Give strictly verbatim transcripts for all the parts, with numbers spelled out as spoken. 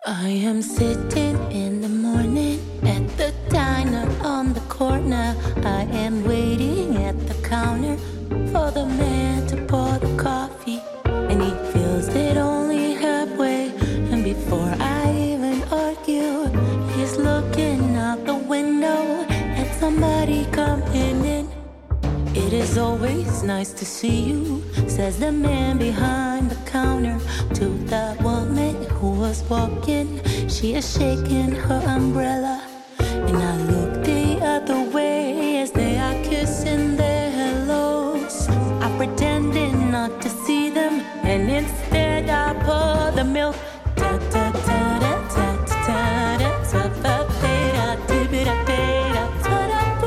I am sitting in the morning at the diner on the corner. I am waiting at the counter for the man to pour the coffee, and he fills it only halfway. And before I even argue, he's looking out the window at somebody coming in. It is always nice to see you, says the man behind the counter to the woman who was walking. She is shaking her umbrella, and I look the other way as they are kissing their hellos. I pretended not to see them, and instead I pour the milk. Ta ta ta ta ta ta ta ta ta ta ta ta ta.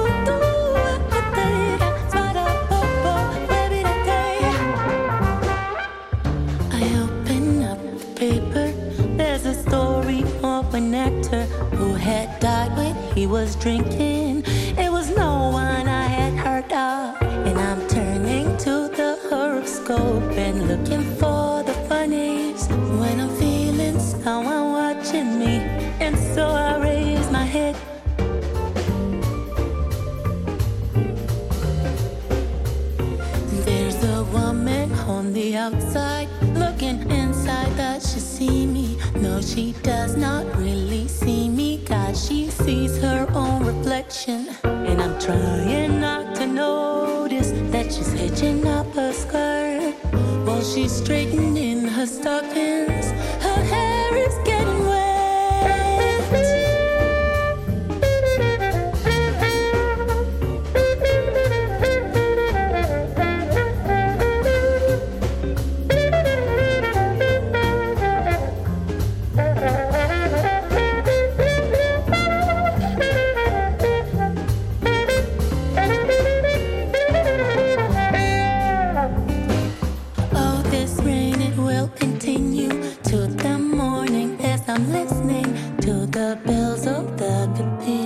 There's a story of an actor who had died when he was drinking. It was no one I had heard of, and I'm turning to the horoscope and looking for the funnies. When I'm feeling someone watching me, and so I raise my head. There's a woman on the outside looking inside, that she see me. No, she does not really see me, 'cause she sees her own reflection. And I'm trying not to notice that she's hitching up her skirt while she's straightening her stockings. Her hair is getting wet. I'm listening to the bells of the cathedral.